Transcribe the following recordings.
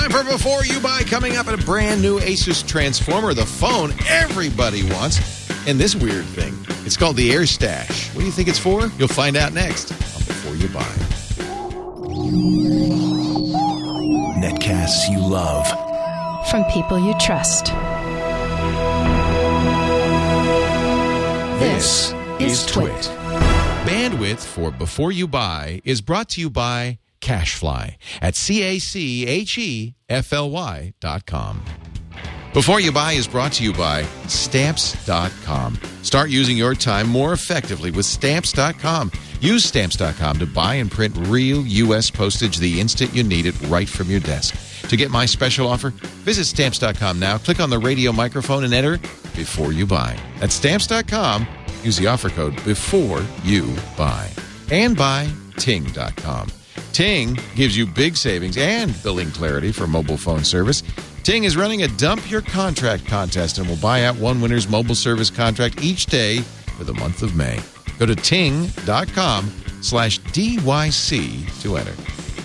Time for Before You Buy, coming up at a brand new Asus Transformer, the phone everybody wants, and this weird thing. It's called the Air Stash. What do you think it's for? You'll find out next on Before You Buy. Netcasts you love. From people you trust. This is Twit. Bandwidth for Before You Buy is brought to you by CashFly at CACHEFLY.com. Before You Buy is brought to you by Stamps.com. Start using your time more effectively with Stamps.com. Use Stamps.com to buy and print real U.S. postage the instant you need it right from your desk. To get my special offer, visit Stamps.com now. Click on the radio microphone and enter Before You Buy. At Stamps.com, use the offer code Before You Buy. And by Ting.com. Ting gives you big savings and billing clarity for mobile phone service. Ting is running a Dump Your Contract contest and will buy out one winner's mobile service contract each day for the month of May. Go to ting.com/DYC to enter.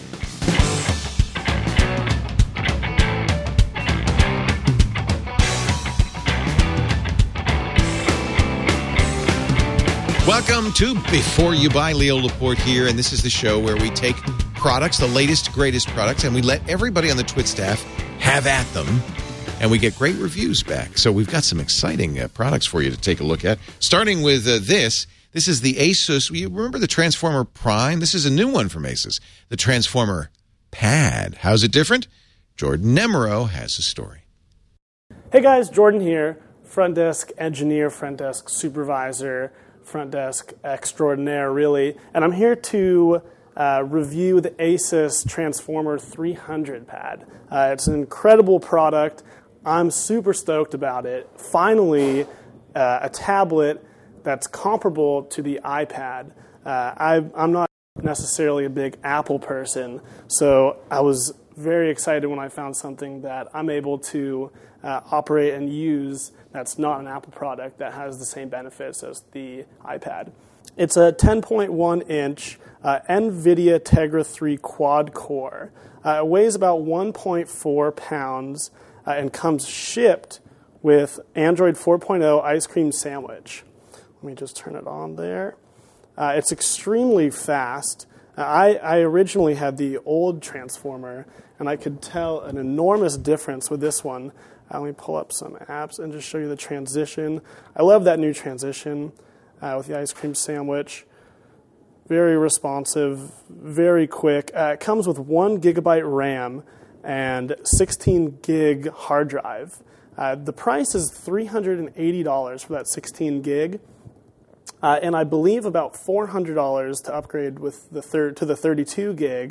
Welcome to Before You Buy. Leo Laporte here, and this is the show where we take products, the latest, greatest products, and we let everybody on the Twit staff have at them, and we get great reviews back. So we've got some exciting products for you to take a look at, starting with this. This is the Asus. You remember the Transformer Prime? This is a new one from Asus, the Transformer Pad. How's it different? Jordan Nemero has a story. Hey guys, Jordan here, front desk engineer, front desk supervisor, front desk extraordinaire, really. And I'm here to review the Asus Transformer 300 pad. It's an incredible product. I'm super stoked about it. Finally, a tablet that's comparable to the iPad. I'm not necessarily a big Apple person, so I was very excited when I found something that I'm able to operate and use that's not an Apple product that has the same benefits as the iPad. It's a 10.1-inch NVIDIA Tegra 3 quad-core. It weighs about 1.4 pounds and comes shipped with Android 4.0 Ice Cream Sandwich. Let me just turn it on there. It's extremely fast. I originally had the old Transformer, and I could tell an enormous difference with this one. Let me pull up some apps and just show you the transition. I love that new transition with the ice cream sandwich. Very responsive, very quick. It comes with 1 gigabyte RAM and 16 gig hard drive. The price is $380 for that 16 gig. And I believe about $400 to upgrade with the to the 32 gig.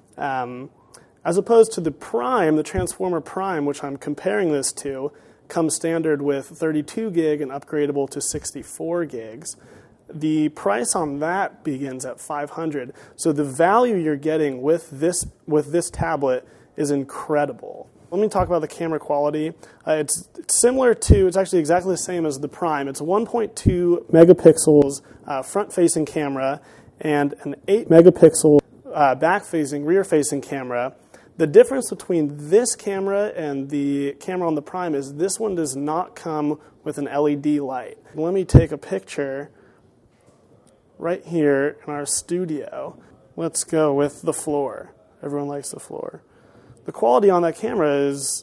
As opposed to the Prime, the Transformer Prime, which I'm comparing this to, comes standard with 32 gig and upgradable to 64 gigs. The price on that begins at $500. So the value you're getting with this tablet is incredible. Let me talk about the camera quality. It's similar to, it's actually exactly the same as the Prime. It's a 1.2 megapixels front-facing camera and an 8 megapixel back-facing, rear-facing camera. The difference between this camera and the camera on the Prime is this one does not come with an LED light. Let me take a picture right here in our studio. Let's go with the floor. Everyone likes the floor. The quality on that camera is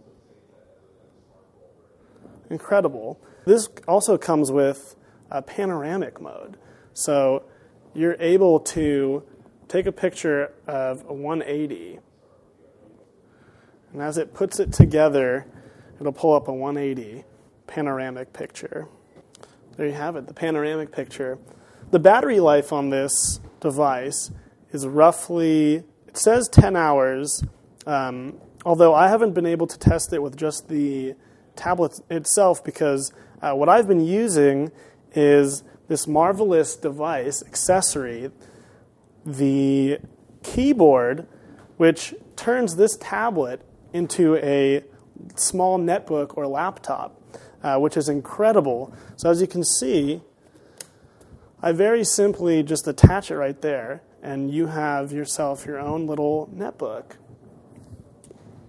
incredible. This also comes with a panoramic mode. So you're able to take a picture of a 180, and as it puts it together, it'll pull up a 180 panoramic picture. There you have it, the panoramic picture. The battery life on this device is roughly, it says 10 hours, although I haven't been able to test it with just the tablet itself because what I've been using is this marvelous device, accessory, the keyboard, which turns this tablet into a small netbook or laptop, which is incredible. So as you can see, I very simply just attach it right there, and you have yourself your own little netbook.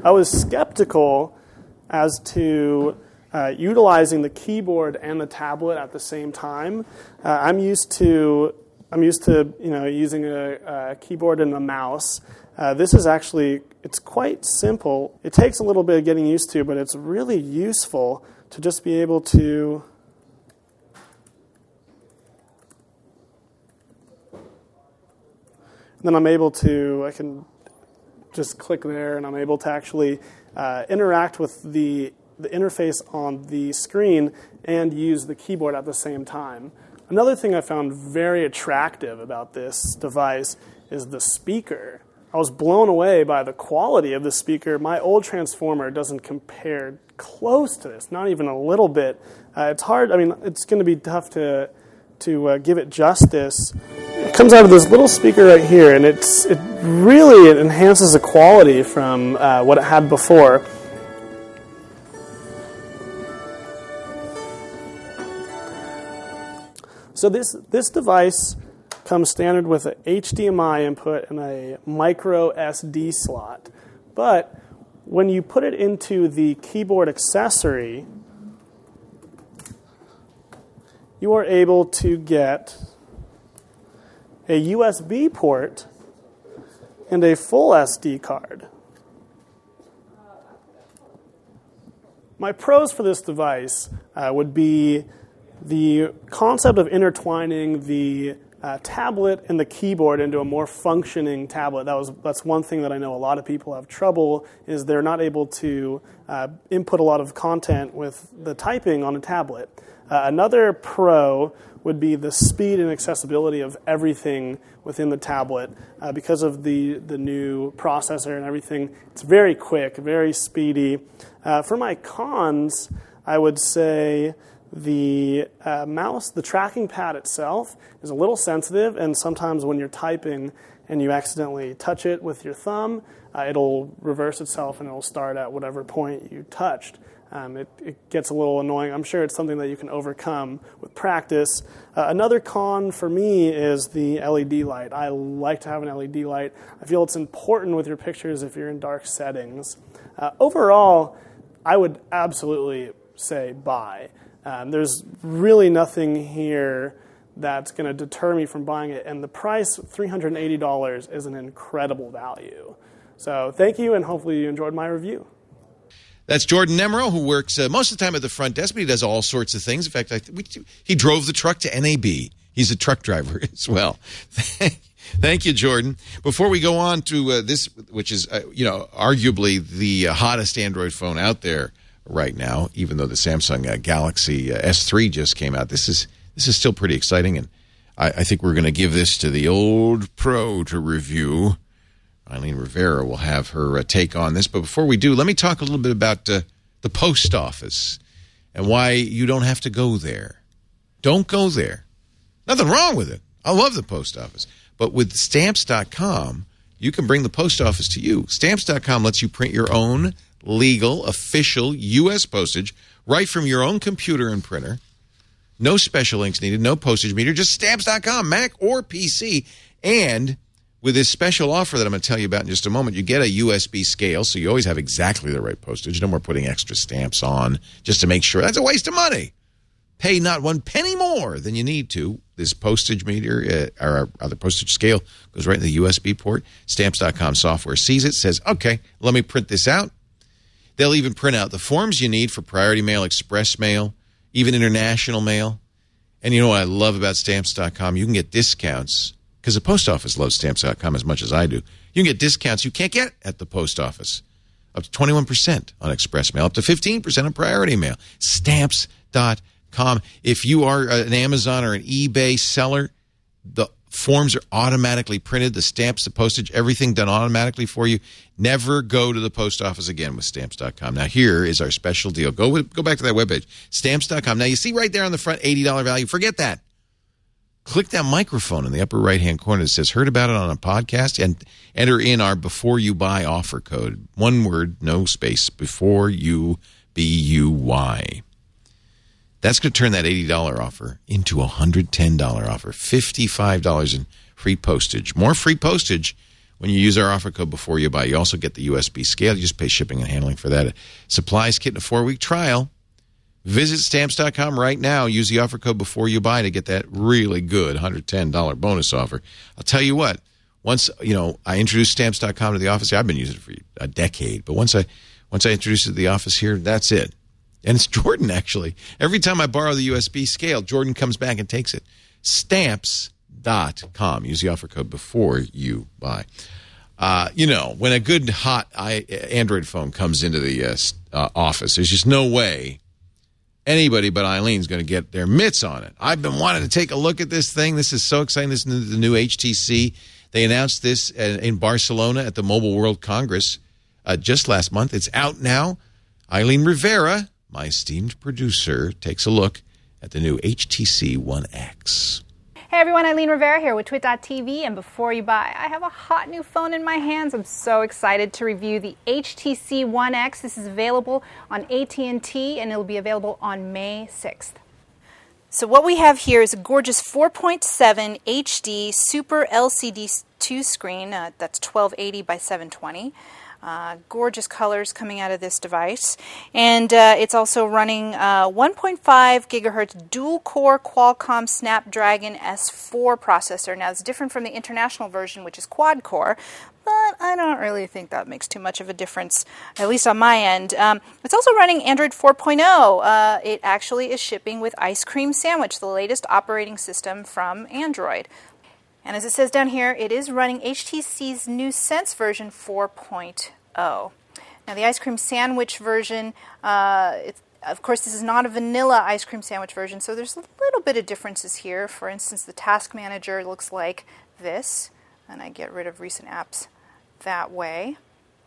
I was skeptical as to utilizing the keyboard and the tablet at the same time. I'm used to using a keyboard and a mouse. This is actually, it's quite simple. It takes a little bit of getting used to, but it's really useful to just be able to then I can just click there, and I'm able to actually interact with the interface on the screen and use the keyboard at the same time. Another thing I found very attractive about this device is the speaker. I was blown away by the quality of the speaker. My old Transformer doesn't compare close to this, not even a little bit. It's hard. I mean, it's going to be tough to give it justice. It comes out of this little speaker right here, and it really enhances the quality from what it had before. So this device comes standard with an HDMI input and a micro SD slot. But when you put it into the keyboard accessory, you are able to get a USB port and a full SD card. My pros for this device would be the concept of intertwining the tablet and the keyboard into a more functioning tablet. That's one thing that I know a lot of people have trouble, is they're not able to input a lot of content with the typing on a tablet. Another pro would be the speed and accessibility of everything within the tablet. Because of the new processor and everything, it's very quick, very speedy. For my cons, I would say the mouse, the tracking pad itself, is a little sensitive, and sometimes when you're typing and you accidentally touch it with your thumb, it'll reverse itself and it'll start at whatever point you touched. It gets a little annoying. I'm sure it's something that you can overcome with practice. Another con for me is the LED light. I like to have an LED light. I feel it's important with your pictures if you're in dark settings. Overall, I would absolutely say buy. There's really nothing here that's going to deter me from buying it, and the price, $380, is an incredible value. So thank you, and hopefully you enjoyed my review. That's Jordan Nemro, who works most of the time at the front desk, but he does all sorts of things. In fact, he drove the truck to NAB. He's a truck driver as well. Thank you, Jordan. Before we go on to this, which is arguably the hottest Android phone out there right now, even though the Samsung Galaxy S3 just came out, this is still pretty exciting, and I think we're going to give this to the old pro to review. Eileen Rivera will have her take on this. But before we do, let me talk a little bit about the post office and why you don't have to go there. Don't go there. Nothing wrong with it. I love the post office. But with Stamps.com, you can bring the post office to you. Stamps.com lets you print your own legal, official U.S. postage right from your own computer and printer. No special inks needed, no postage meter, just Stamps.com, Mac or PC. And with this special offer that I'm going to tell you about in just a moment, you get a USB scale, so you always have exactly the right postage. No more putting extra stamps on just to make sure. That's a waste of money. Pay not one penny more than you need to. This postage meter or the postage scale goes right in the USB port. Stamps.com software sees it, says, okay, let me print this out. They'll even print out the forms you need for priority mail, express mail, even international mail. And you know what I love about Stamps.com? You can get discounts, because the post office loves Stamps.com as much as I do. You can get discounts you can't get at the post office. Up to 21% on express mail, up to 15% on priority mail. Stamps.com. If you are an Amazon or an eBay seller, the forms are automatically printed, the stamps, the postage, everything done automatically for you. Never go to the post office again with Stamps.com. Now, here is our special deal. Go back to that webpage, Stamps.com. Now, you see right there on the front, $80 value. Forget that. Click that microphone in the upper right-hand corner that says, heard about it on a podcast, and enter in our Before You Buy offer code. One word, no space, Before You, B-U-Y. That's going to turn that $80 offer into a $110 offer, $55 in free postage. More free postage when you use our offer code before you buy. You also get the USB scale. You just pay shipping and handling for that. Supplies kit and a 4-week trial. Visit Stamps.com right now. Use the offer code before you buy to get that really good $110 bonus offer. I'll tell you what, once I introduced Stamps.com to the office, I've been using it for a decade, but once I introduced it to the office here, that's it. And it's Jordan, actually. Every time I borrow the USB scale, Jordan comes back and takes it. Stamps.com. Use the offer code before you buy. When a good, hot Android phone comes into the office, there's just no way anybody but Eileen's going to get their mitts on it. I've been wanting to take a look at this thing. This is so exciting. This is the new HTC. They announced this in Barcelona at the Mobile World Congress just last month. It's out now. Eileen Rivera, my esteemed producer, takes a look at the new HTC One X. Hey everyone, Eileen Rivera here with Twit.tv, and before you buy, I have a hot new phone in my hands. I'm so excited to review the HTC One X. This is available on AT&T, and it'll be available on May 6th. So what we have here is a gorgeous 4.7 HD Super LCD 2 screen. That's 1280 by 720. Gorgeous colors coming out of this device, and it's also running 1.5 gigahertz dual-core Qualcomm Snapdragon S4 processor. Now, it's different from the international version, which is quad-core, but I don't really think that makes too much of a difference, at least on my end. It's also running Android 4.0. It actually is shipping with Ice Cream Sandwich, the latest operating system from Android. And as it says down here, it is running HTC's new Sense version 4.0. Now, the Ice Cream Sandwich version, of course, this is not a vanilla Ice Cream Sandwich version, so there's a little bit of differences here. For instance, the Task Manager looks like this, and I get rid of recent apps that way.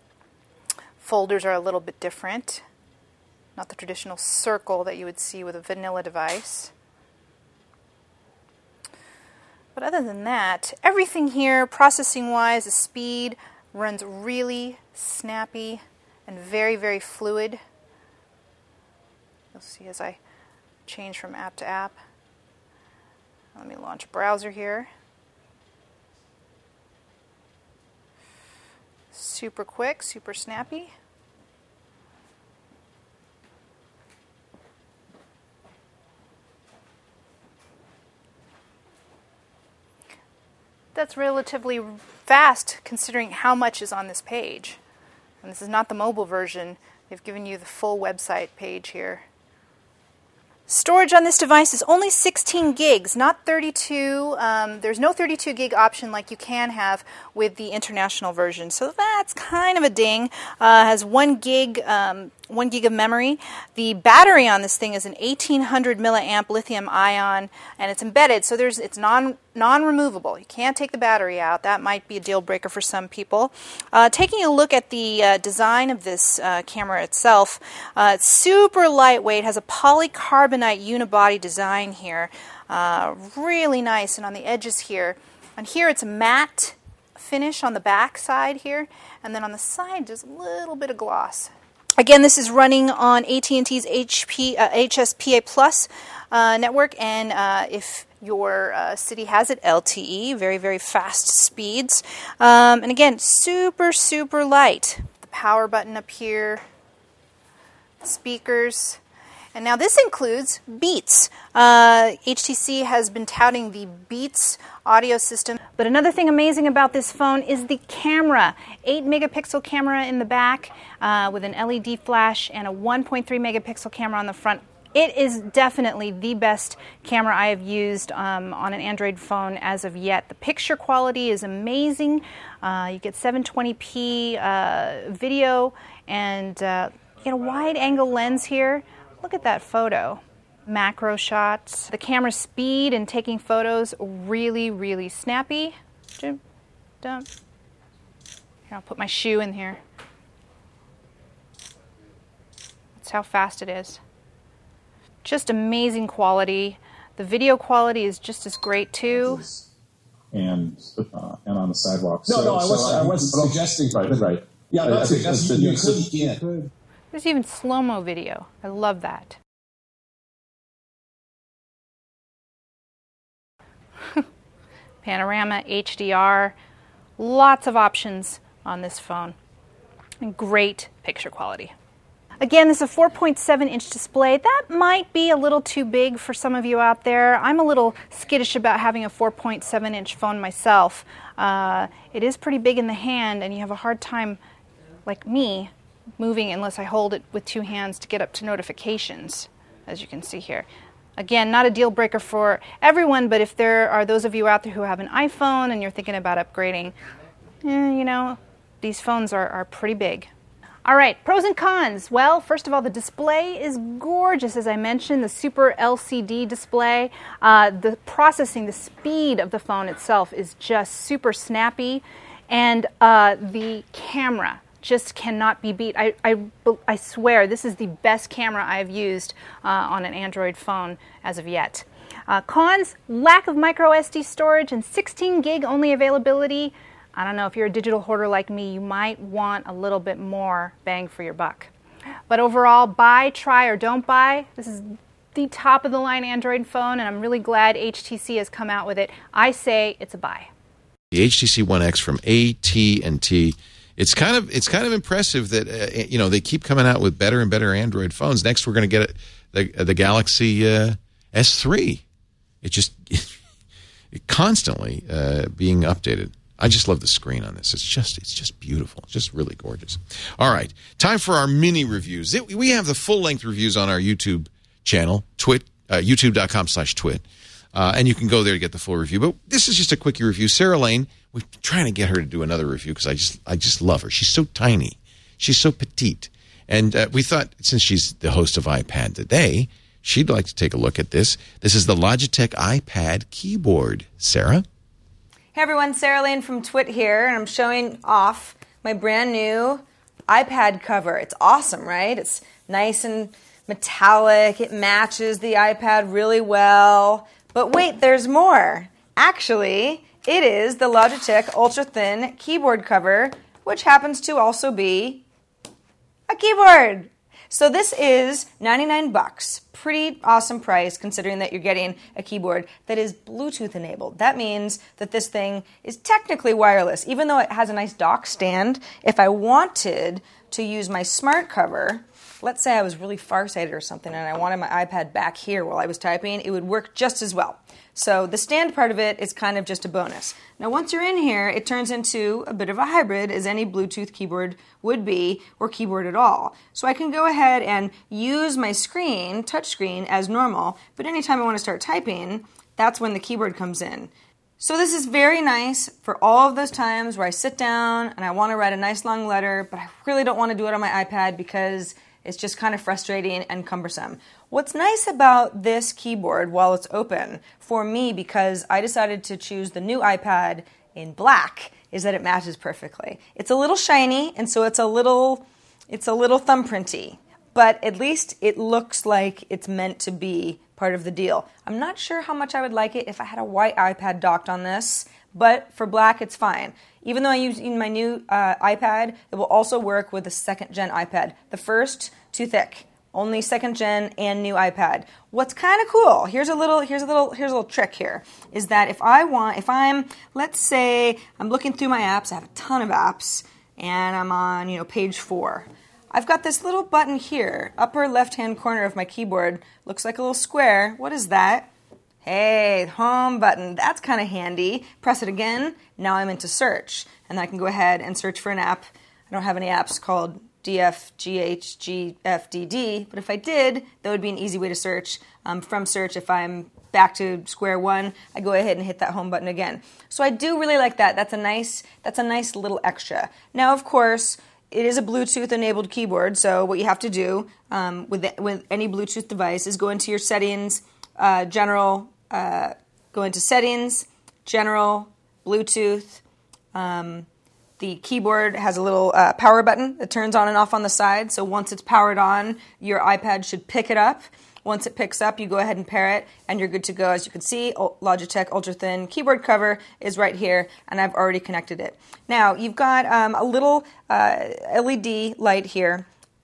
Folders are a little bit different, not the traditional circle that you would see with a vanilla device. But other than that, everything here, processing-wise, the speed runs really snappy and very, very fluid. You'll see as I change from app to app. Let me launch a browser here. Super quick, super snappy. That's relatively fast considering how much is on this page. And this is not the mobile version. They've given you the full website page here. Storage on this device is only 16 gigs, not 32. There's no 32 gig option like you can have with the international version, so that's kind of a ding. Has 1 gig of memory. The battery on this thing is an 1800 milliamp lithium ion, and it's embedded, so it's non-removable. You can't take the battery out. That might be a deal breaker for some people. Taking a look at the design of this camera itself, it's super lightweight, has a polycarbonate unibody design here. Really nice, and on the edges here, it's a matte finish on the back side here, and then on the side just a little bit of gloss. Again, this is running on AT&T's HSPA Plus network, and if your city has it, LTE, very, very fast speeds. And again, super, super light. The power button up here, speakers. And now this includes Beats. HTC has been touting the Beats audio system. But another thing amazing about this phone is the camera. 8 megapixel camera in the back with an LED flash and a 1.3 megapixel camera on the front. It is definitely the best camera I have used on an Android phone as of yet. The picture quality is amazing. You get 720p video, and you get a wide angle lens here. Look at that photo. Macro shots. The camera speed and taking photos, really, really snappy. Here, I'll put my shoe in here. That's how fast it is. Just amazing quality. The video quality is just as great too. And on the sidewalk. No, I wasn't suggesting. Right. Yeah, I'm not suggesting you could. There's even slow-mo video. I love that. Panorama, HDR, Lots of options on this phone and great picture quality. Again, this is a 4.7-inch display. That might be a little too big for some of you out there. I'm a little skittish about having a 4.7-inch phone myself. It is pretty big in the hand, and you have a hard time, like me, moving unless I hold it with two hands to get up to notifications, as you can see here. Again, not a deal breaker for everyone, but if there are those of you out there who have an iPhone and you're thinking about upgrading, you know, these phones are pretty big. All right, pros and cons. Well, first of all, the display is gorgeous, as I mentioned, the Super LCD display. The processing, the speed of the phone itself is just super snappy, and the camera just cannot be beat. I swear this is the best camera I've used on an Android phone as of yet. Cons, lack of micro SD storage and 16 gig only availability. I don't know, if you're a digital hoarder like me, you might want a little bit more bang for your buck. But overall, buy, try, or don't buy. This is the top of the line Android phone, and I'm really glad HTC has come out with it. I say it's a buy. The HTC One X from AT&T. It's kind of impressive that they keep coming out with better and better Android phones. Next, we're going to get the Galaxy S3. It just constantly being updated. I just love the screen on this. It's just beautiful. It's just really gorgeous. All right, time for our mini reviews. We have the full-length reviews on our YouTube channel, youtube.com/twit. And you can go there to get the full review. But this is just a quick review. Sarah Lane, we're trying to get her to do another review because I just love her. She's so tiny. She's so petite. And we thought, since she's the host of iPad Today, she'd like to take a look at this. This is the Logitech iPad keyboard. Sarah? Hey everyone, Sarah Lane from Twit here, and I'm showing off my brand new iPad cover. It's awesome, right? It's nice and metallic. It matches the iPad really well. But wait, there's more. Actually, it is the Logitech Ultra Thin keyboard cover, which happens to also be a keyboard. So this is $99. Pretty awesome price considering that you're getting a keyboard that is Bluetooth enabled. That means that this thing is technically wireless. Even though it has a nice dock stand, if I wanted to use my smart cover, let's say I was really farsighted or something and I wanted my iPad back here while I was typing, it would work just as well. So the stand part of it is kind of just a bonus. Now once you're in here, it turns into a bit of a hybrid as any Bluetooth keyboard would be, or keyboard at all. So I can go ahead and use my screen, touch screen, as normal, but anytime I want to start typing, that's when the keyboard comes in. So this is very nice for all of those times where I sit down and I want to write a nice long letter, but I really don't want to do it on my iPad because it's just kind of frustrating and cumbersome. What's nice about this keyboard while it's open for me, because I decided to choose the new iPad in black, is that it matches perfectly. It's a little shiny, and so it's a little thumbprinty, but at least it looks like it's meant to be part of the deal. I'm not sure how much I would like it if I had a white iPad docked on this, but for black it's fine. Even though I use my new iPad, it will also work with the second gen iPad. The first, too thick. Only second gen and new iPad. What's kind of cool, here's a little trick here, is that let's say I'm looking through my apps, I have a ton of apps, and I'm on, page 4. I've got this little button here, upper left-hand corner of my keyboard, looks like a little square. What is that? Hey, home button. That's kind of handy. Press it again. Now I'm into search, and I can go ahead and search for an app. I don't have any apps called DFGHGFDD, but if I did, that would be an easy way to search. From search, if I'm back to square one, I go ahead and hit that home button again. So I do really like that. That's a nice little extra. Now, of course, it is a Bluetooth-enabled keyboard, so what you have to do with any Bluetooth device is go into your settings, general, go into settings, general, Bluetooth. The keyboard has a little power button that turns on and off on the side, so once it's powered on, your iPad should pick it up. Once it picks up, you go ahead and pair it, and you're good to go. As you can see, Logitech Ultra Thin keyboard cover is right here, and I've already connected it. Now, you've got a little LED light here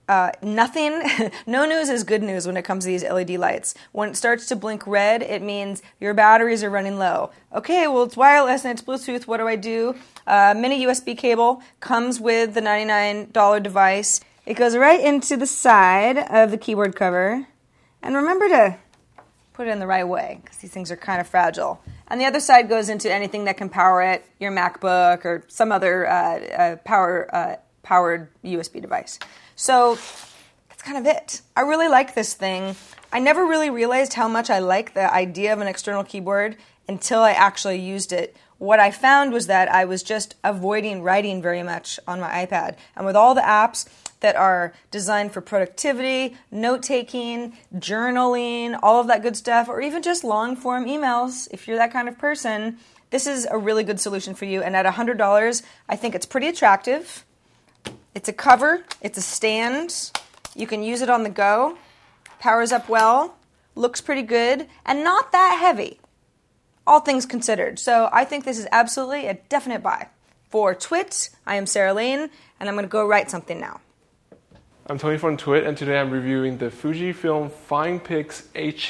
nothing, no news is good news when it comes to these LED lights. When it starts to blink red, it means your batteries are running low. Okay, well, it's wireless and it's Bluetooth. What do I do? Mini USB cable comes with the $99 device. It goes right into the side of the keyboard cover. And remember to put it in the right way, because these things are kind of fragile. And the other side goes into anything that can power it, your MacBook or some other powered USB device. So that's kind of it. I really like this thing. I never really realized how much I like the idea of an external keyboard until I actually used it. What I found was that I was just avoiding writing very much on my iPad. And with all the apps that are designed for productivity, note-taking, journaling, all of that good stuff, or even just long-form emails, if you're that kind of person, this is a really good solution for you. And at $100, I think it's pretty attractive. It's a cover, it's a stand, you can use it on the go, powers up well, looks pretty good, and not that heavy, all things considered. So I think this is absolutely a definite buy. For Twit, I am Sarah Lane, and I'm going to go write something now. I'm Tony from Twit, and today I'm reviewing the Fujifilm FinePix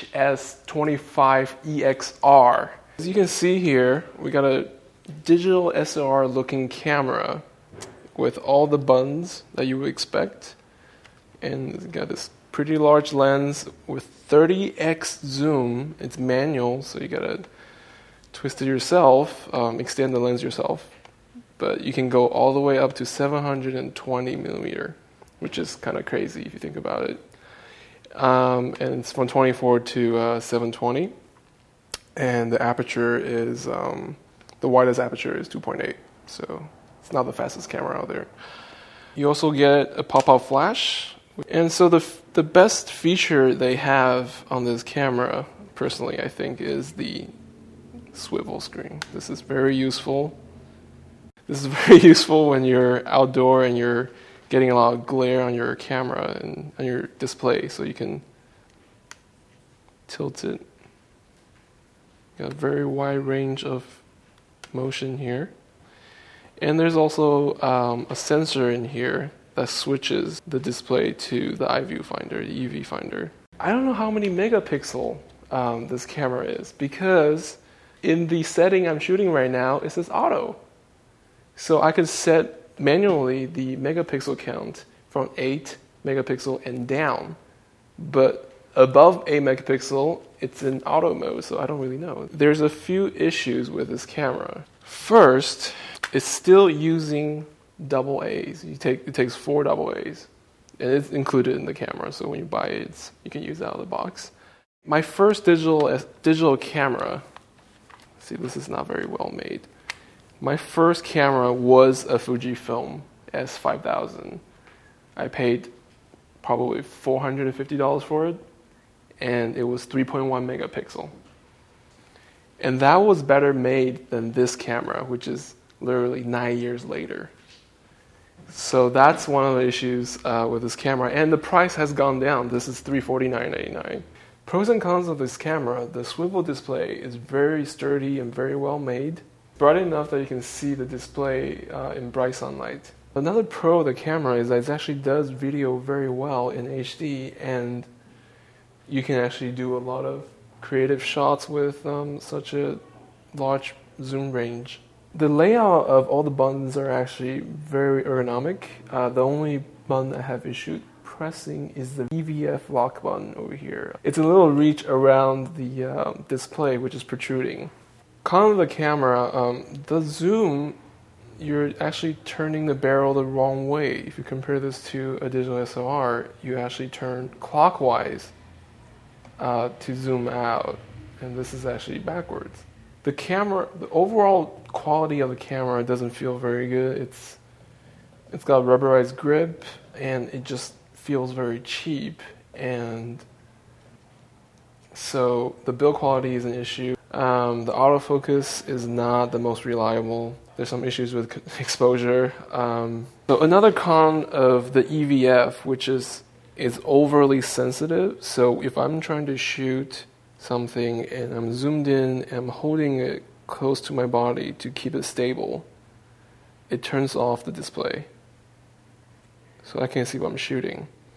HS25 EXR. As you can see here, we got a digital SLR looking camera with all the buttons that you would expect, and it's got this pretty large lens with 30x zoom. It's manual, so you gotta twist it yourself, extend the lens yourself, but you can go all the way up to 720 millimeter, which is kind of crazy if you think about it. And it's from 24 to 720, and the aperture is the widest aperture is 2.8, so it's not the fastest camera out there. You also get a pop-out flash. And so the best feature they have on this camera, personally, I think, is the swivel screen. This is very useful. This is very useful when you're outdoor and you're getting a lot of glare on your camera and on your display, so you can tilt it. Got a very wide range of motion here. And there's also a sensor in here that switches the display to the iViewfinder, the EV finder. I don't know how many megapixel this camera is, because in the setting I'm shooting right now, it says auto. So I could set manually the megapixel count from 8 megapixel and down. But above 8 megapixel, it's in auto mode, so I don't really know. There's a few issues with this camera. First, it's still using double A's. It takes 4 double A's, and it's included in the camera. So when you buy it, you can use it out of the box. My first digital camera. See, this is not very well made. My first camera was a Fujifilm S5000. I paid probably $450 for it, and it was 3.1 megapixel. And that was better made than this camera, which is literally 9 years later. So that's one of the issues with this camera. And the price has gone down. This is $349.99. Pros and cons of this camera: the swivel display is very sturdy and very well made. Bright enough that you can see the display in bright sunlight. Another pro of the camera is that it actually does video very well in HD, and you can actually do a lot of creative shots with such a large zoom range. The layout of all the buttons are actually very ergonomic. The only button I have issue pressing is the EVF lock button over here. It's a little reach around the display, which is protruding. Con of the camera, the zoom, you're actually turning the barrel the wrong way. If you compare this to a digital SLR, you actually turn clockwise to zoom out, and this is actually backwards. The overall quality of the camera doesn't feel very good. It's got a rubberized grip, and it just feels very cheap, and so the build quality is an issue. The autofocus is not the most reliable. There's some issues with exposure. So another con of the EVF, which is overly sensitive. So if I'm trying to shoot something and I'm zoomed in and I'm holding it close to my body to keep it stable, it turns off the display, so I can't see what I'm shooting.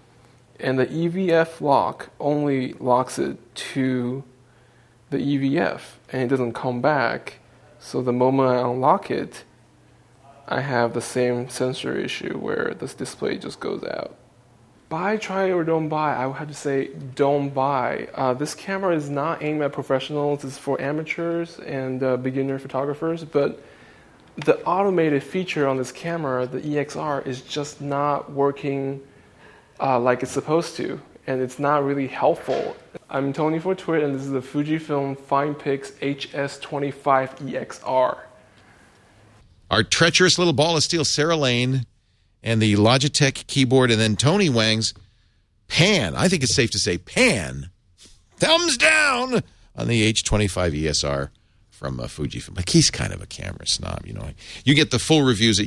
And the EVF lock only locks it to the EVF, and it doesn't come back. So the moment I unlock it, I have the same sensor issue where this display just goes out. Buy, try, or don't buy. I would have to say don't buy. This camera is not aimed at professionals. It's for amateurs and beginner photographers. But the automated feature on this camera, the EXR, is just not working like it's supposed to. And it's not really helpful. I'm Tony for Twit, and this is the Fujifilm FinePix HS25 EXR. Our treacherous little ball of steel, Sarah Lane, and the Logitech keyboard, and then Tony Wang's pan. I think it's safe to say pan. Thumbs down on the H25 ESR from Fujifilm. Like, he's kind of a camera snob, you know. You get the full reviews at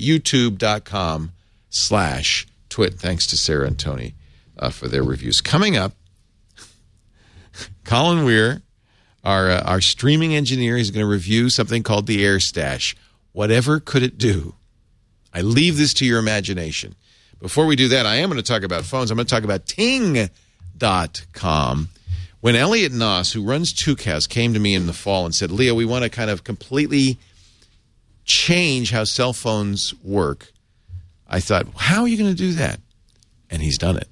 youtube.com/twit. Thanks to Sarah and Tony for their reviews. Coming up, Colin Weir, our streaming engineer, is going to review something called the AirStash. Whatever could it do? I leave this to your imagination. Before we do that, I am going to talk about phones. I'm going to talk about Ting.com. When Elliot Noss, who runs Tucows, came to me in the fall and said, Leo, we want to kind of completely change how cell phones work, I thought, how are you going to do that? And he's done it.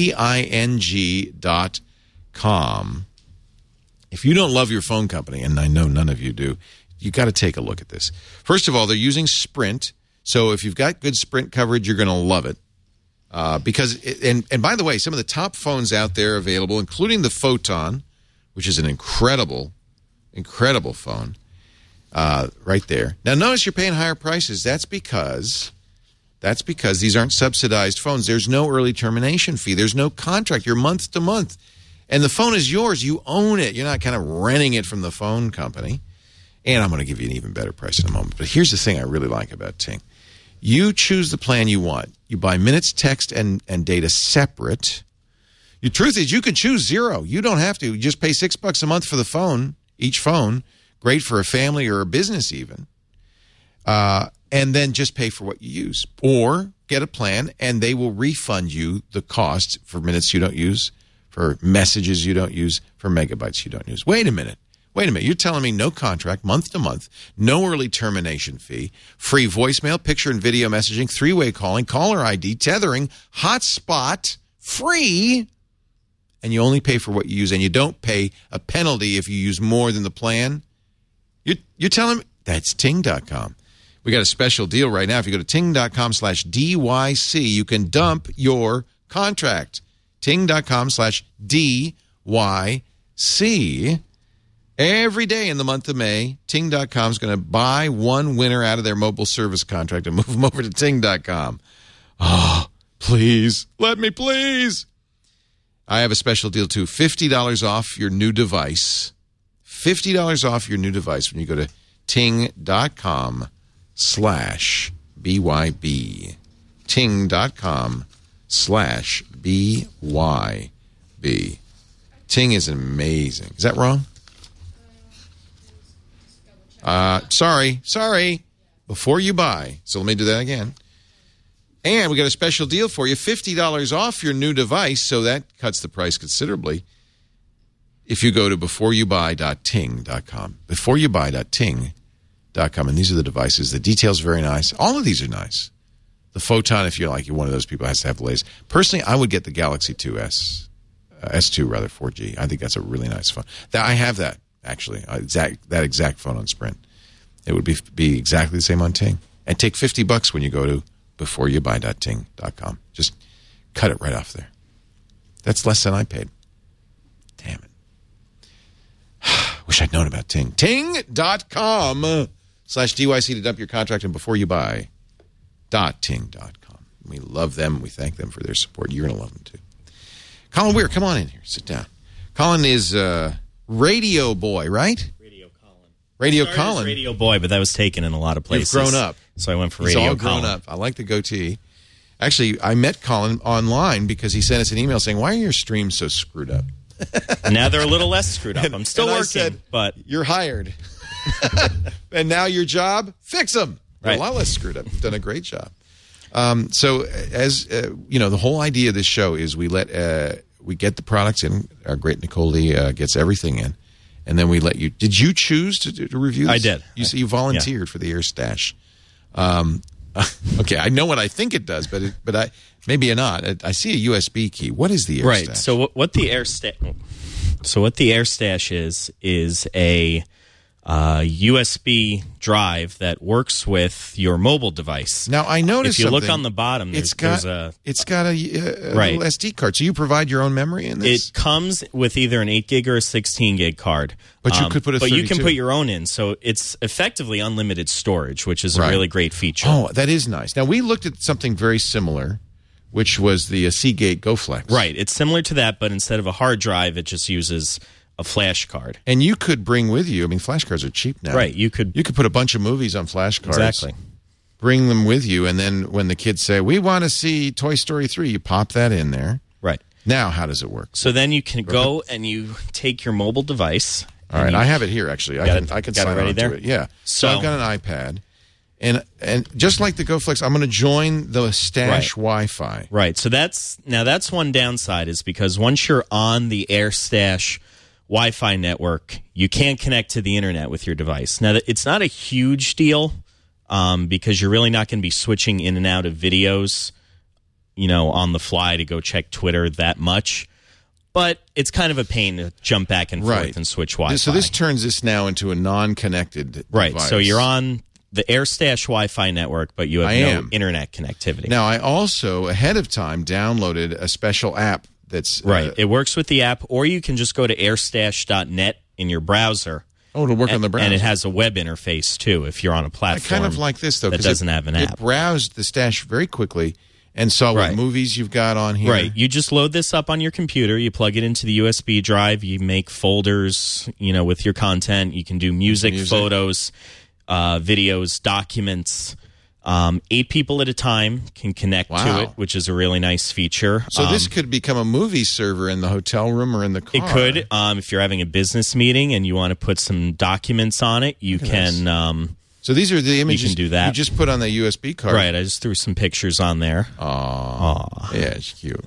Ting.com. If you don't love your phone company, and I know none of you do, you got to take a look at this. First of all, they're using Sprint. So if you've got good Sprint coverage, you're going to love it. And by the way, some of the top phones out there available, including the Photon, which is an incredible phone, right there. Now, notice you're paying higher prices. That's because these aren't subsidized phones. There's no early termination fee. There's no contract. You're month to month. And the phone is yours. You own it. You're not kind of renting it from the phone company. And I'm going to give you an even better price in a moment. But here's the thing I really like about Ting. You choose the plan you want. You buy minutes, text, and data separate. The truth is, you could choose zero. You don't have to. You just pay $6 a month for the phone, each phone. Great for a family or a business even. And then just pay for what you use. Or get a plan, and they will refund you the cost for minutes you don't use, for messages you don't use, for megabytes you don't use. Wait a minute. You're telling me no contract, month to month, no early termination fee, free voicemail, picture and video messaging, three-way calling, caller ID, tethering, hotspot, free, and you only pay for what you use, and you don't pay a penalty if you use more than the plan? You're telling me? That's Ting.com. We got a special deal right now. If you go to Ting.com/DYC, you can dump your contract. Ting.com/DYC. Every day in the month of May, Ting.com is going to buy one winner out of their mobile service contract and move them over to Ting.com. Oh, please. Let me, please. I have a special deal, too. $50 off your new device. $50 off your new device when you go to Ting.com/BYB. Ting.com/BYB. Ting is amazing. Is that wrong? Sorry. Before you buy. So let me do that again. And we got a special deal for you. $50 off your new device. So that cuts the price considerably. If you go to beforeyoubuy.ting.com. Beforeyoubuy.ting.com. And these are the devices. The details are very nice. All of these are nice. The Photon, if you're one of those people who has to have the latest. Personally, I would get the Galaxy 2S. S2, rather, 4G. I think that's a really nice phone. I have that. Actually, that exact phone on Sprint. It would be exactly the same on Ting. And take $50 when you go to beforeyoubuy.ting.com. Just cut it right off there. That's less than I paid. Damn it. Wish I'd known about Ting. Ting.com/DYC to dump your contract and beforeyoubuy.ting.com. We love them. We thank them for their support. You're going to love them, too. Colin Weir, come on in here. Sit down. Colin is... Radio Boy, right? Radio Colin. Radio Boy, but that was taken in a lot of places. You've grown up. So I went for He's Radio all Colin. grown up. I like the goatee. Actually, I met Colin online because he sent us an email saying, why are your streams so screwed up? Now they're a little less screwed up. I'm still working, said, but... You're hired. And now your job? Fix them. They're Right. a lot less screwed up. You've done a great job. So as the whole idea of this show is we get the products in. Our great Nicole Lee gets everything in, and then we let you. Did you choose to review this? I did. You volunteered for the Air Stash. Okay, I know what I think it does, but I maybe not. I see a USB key. What is the Air Stash? Right. So what the Air Stash is a USB drive that works with your mobile device. Now I noticed if you look something. on the bottom, there's a little SD card. So you provide your own memory in this. It comes with either an 8 gig or a 16 gig card, but you could put a 32. But you can put your own in, so it's effectively unlimited storage, which is a really great feature. Oh, that is nice. Now we looked at something very similar, which was the Seagate GoFlex. Right, it's similar to that, but instead of a hard drive, it just uses a flash card. And you could bring with you, I mean, flash cards are cheap now. Right, you could put a bunch of movies on flash cards. Exactly. Bring them with you, and then when the kids say, we want to see Toy Story 3, you pop that in there. Right. Now, how does it work? So then you can go and you take your mobile device. All right, I have it here, actually. I can sign it ready on there? to it. Yeah. So I've got an iPad. And just like the GoFlex, I'm going to join the Stash Wi-Fi. Right. So that's one downside is because once you're on the Air Stash Wi-Fi network, you can't connect to the internet with your device. Now, it's not a huge deal because you're really not going to be switching in and out of videos, on the fly to go check Twitter that much. But it's kind of a pain to jump back and forth and switch Wi-Fi. So this turns this now into a non-connected device. So you're on the Air Stash Wi-Fi network, but you have no internet connectivity. Now, I also, ahead of time, downloaded a special app that's... It works with the app, or you can just go to airstash.net in your browser. Oh, it'll work on the browser. And it has a web interface, too, if you're on a platform I kind of like this, though, that doesn't have an app. It browsed the Stash very quickly and saw what movies you've got on here. Right. You just load this up on your computer. You plug it into the USB drive. You make folders, with your content. You can do music. Photos, videos, documents. 8 people at a time can connect to it, which is a really nice feature. So this could become a movie server in the hotel room or in the car. It could. If you're having a business meeting and you want to put some documents on it, you can... so these are the images you can do that. You just put on the USB card. Right. I just threw some pictures on there. Aww. Yeah, it's cute.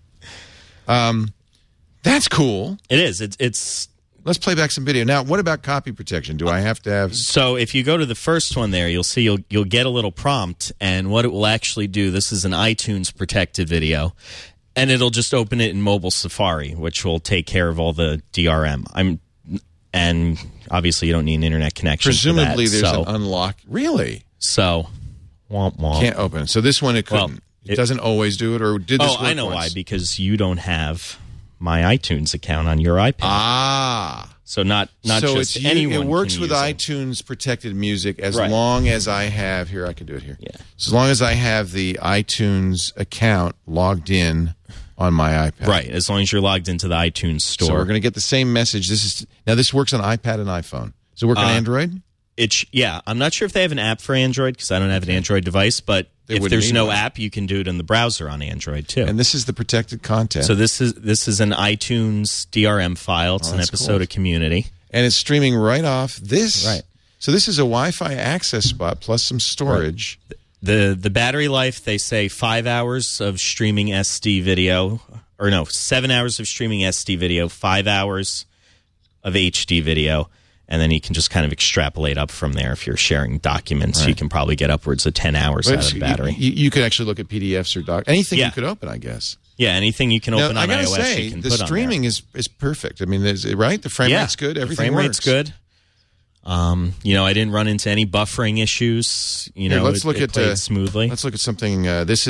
That's cool. It is. It's Let's play back some video. Now, what about copy protection? Do I have to have... So if you go to the first one there, you'll see you'll get a little prompt, and what it will actually do, this is an iTunes protected video, and it'll just open it in Mobile Safari, which will take care of all the DRM. And obviously you don't need an internet connection. Presumably for that, there's an unlock. Really? So, womp womp. Can't open it. So this one it couldn't. Well, it doesn't always do it, or did this work I know once? why, because you don't have my iTunes account on your iPad. So not so just anyone. It works with it. iTunes protected music as long as I have here. I can do it here. Yeah. So as long as I have the iTunes account logged in on my iPad. Right. As long as you're logged into the iTunes store. So we're going to get the same message. This works on iPad and iPhone. Does it work on Android? I'm not sure if they have an app for Android because I don't have an Android device, but if there's no app, you can do it in the browser on Android too. And this is the protected content. So this is an iTunes DRM file. It's an episode of Community, and it's streaming right off this. Right. So this is a Wi-Fi access spot plus some storage. Right. The battery life, they say 5 hours of streaming SD video, or no, 7 hours of streaming SD video, 5 hours of HD video. And then you can just kind of extrapolate up from there. If you're sharing documents, you can probably get upwards of 10 hours out of the battery. You could actually look at PDFs or anything you could open, I guess. Yeah, anything you can open on I gotta iOS, say, you can the put on there. streaming is perfect. I mean, right? The frame rate's good. Everything works. The frame rate's good. I didn't run into any buffering issues. Let's look at played smoothly. Let's look at something. This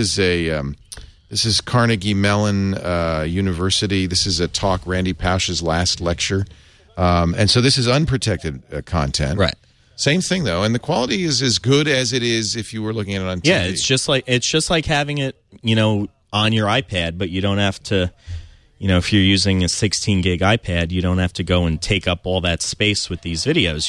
is Carnegie Mellon University. This is a talk, Randy Pausch's last lecture. And so this is unprotected content. Right. Same thing though, and the quality is as good as it is if you were looking at it on TV. Yeah, it's just like having it, on your iPad, but you don't have to, if you're using a 16 gig iPad, you don't have to go and take up all that space with these videos.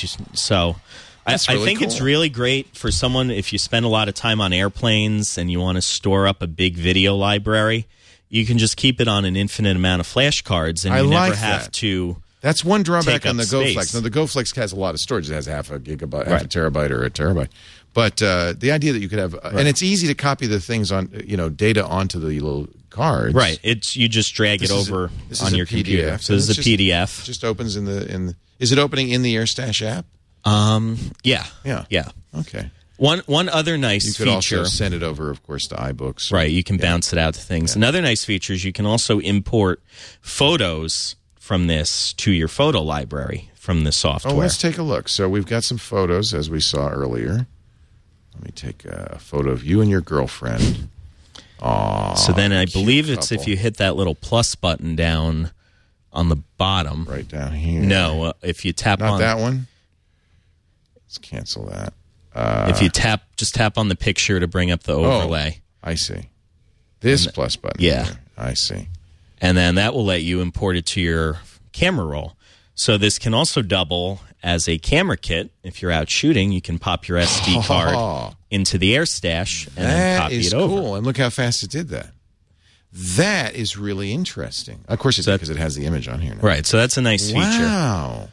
I think it's really great for someone if you spend a lot of time on airplanes and you want to store up a big video library. You can just keep it on an infinite amount of flash cards, and you never have to. That's one drawback take on the up space. GoFlex. Now, the GoFlex has a lot of storage. It has half a terabyte or a terabyte. But the idea that you could have, and it's easy to copy the things on, data onto the little cards. Right. You just drag it over on your computer. So this is a PDF. It just opens is it opening in the AirStash app? Yeah. Okay. One other nice feature. You could feature, also send it over, of course, to iBooks. Right. You can bounce it out to things. Yeah. Another nice feature is you can also import photos from this to your photo library from the software. Oh, let's take a look. So we've got some photos, as we saw earlier. Let me take a photo of you and your girlfriend. Aww, so then I believe it's couple. if you hit that little plus button down on the bottom. Right down here. No, if you tap Not on... that one? Let's cancel that. If you just tap on the picture to bring up the overlay. Oh, I see. This plus button. Yeah. Here. I see. And then that will let you import it to your camera roll. So this can also double as a camera kit. If you're out shooting, you can pop your SD card into the AirStash and then copy it over. That is cool. And look how fast it did that. That is really interesting. Of course, it's because it has the image on here now. Right. So that's a nice feature. Wow.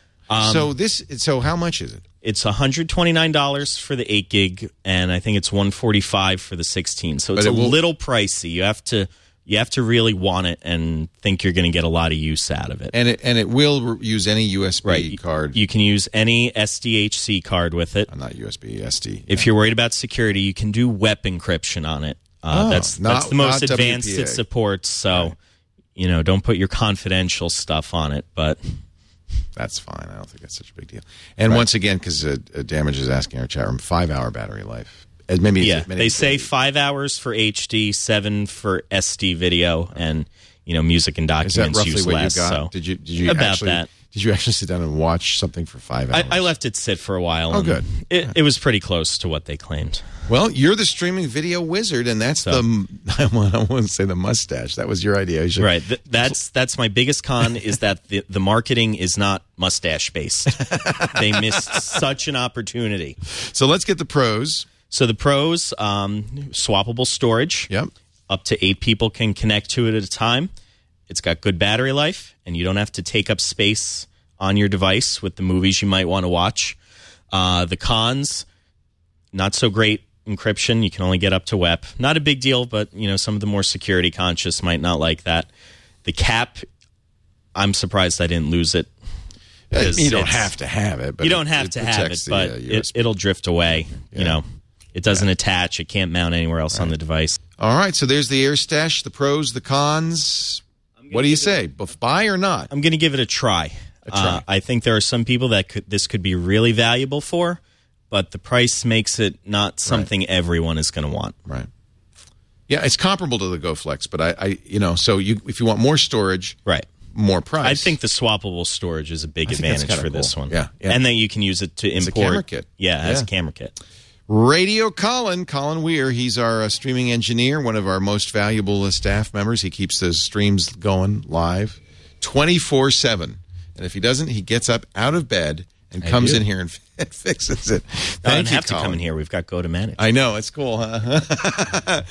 So how much is it? It's $129 for the 8 gig, and I think it's $145 for the 16. So it's a little pricey. You have to really want it and think you're going to get a lot of use out of it. And it will use any USB card. You can use any SDHC card with it. Not USB, SD. If you're worried about security, you can do WEP encryption on it. That's the most advanced WPA. it supports. So, don't put your confidential stuff on it, but... That's fine. I don't think that's such a big deal. And once again, because Damage is asking our chat room, 5-hour battery life. They say 5 hours for HD, 7 for SD video, and music and documents is that roughly use what less. You got? So did you about actually, that? Did you actually sit down and watch something for 5 hours? I left it sit for a while. Oh, good. It was pretty close to what they claimed. Well, you're the streaming video wizard, and that's I wouldn't say the mustache. That was your idea. Right. That's my biggest con is that the marketing is not mustache based. They missed such an opportunity. So let's get the pros. So the pros, swappable storage. Yep. Up to 8 people can connect to it at a time. It's got good battery life, and you don't have to take up space on your device with the movies you might want to watch. The cons, not so great encryption. You can only get up to WEP. Not a big deal, but some of the more security conscious might not like that. The cap, I'm surprised I didn't lose it. You don't have to have it. But you don't have to have it, but it'll drift away. Yeah. It doesn't attach. It can't mount anywhere else on the device. All right, so there's the AirStash, the pros, the cons. What do you say? Buy or not? I'm going to give it a try. I think there are some people that this could be really valuable for, but the price makes it not something everyone is going to want. Right. Yeah, it's comparable to the GoFlex, but if you want more storage, more price. I think the swappable storage is a big advantage for this one. Yeah. And then you can use it to import. As a camera kit. Yeah, as a camera kit. Radio Colin Weir, he's our streaming engineer, one of our most valuable staff members. He keeps those streams going live 24/7. And if he doesn't, he gets up out of bed and comes in here and fixes it. Thank you, Colin. To come in here. We've got Go to Manage. I know. It's cool, huh?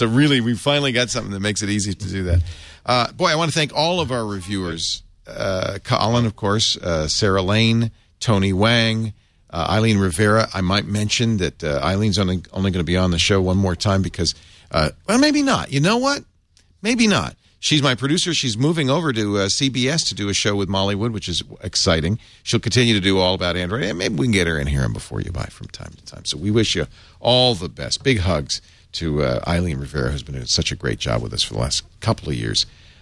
We finally got something that makes it easy to do that. I want to thank all of our reviewers. Colin, of course, Sarah Lane, Tony Wang, Eileen Rivera. I might mention that Eileen's only going to be on the show one more time because, maybe not. You know what? Maybe not. She's my producer. She's moving over to CBS to do a show with Mollywood, which is exciting. She'll continue to do all about Android. And maybe we can get her in here and Before You Buy from time to time. So we wish you all the best. Big hugs to Eileen Rivera, who's been doing such a great job with us for the last couple of years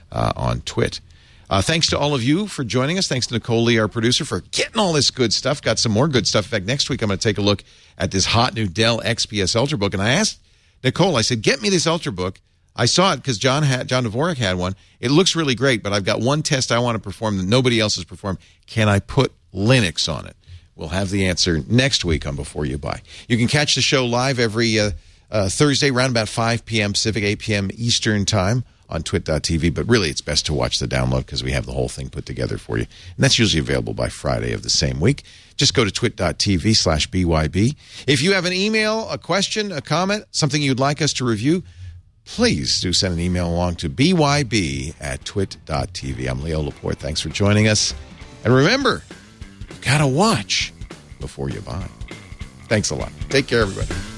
on Twit. Thanks to all of you for joining us. Thanks to Nicole Lee, our producer, for getting all this good stuff. Got some more good stuff. In fact, next week I'm going to take a look at this hot new Dell XPS Ultrabook. And I asked Nicole, I said, get me this Ultrabook. I saw it because John Dvorak had one. It looks really great, but I've got one test I want to perform that nobody else has performed. Can I put Linux on it? We'll have the answer next week on Before You Buy. You can catch the show live every Thursday around about 5 p.m. Pacific, 8 p.m. Eastern Time on twit.tv, but really it's best to watch the download because we have the whole thing put together for you. And that's usually available by Friday of the same week. Just go to twit.tv/BYB. If you have an email, a question, a comment, something you'd like us to review, please do send an email along to byb@twit.tv. I'm Leo Laporte. Thanks for joining us. And remember, you got to watch before you buy. Thanks a lot. Take care, everybody.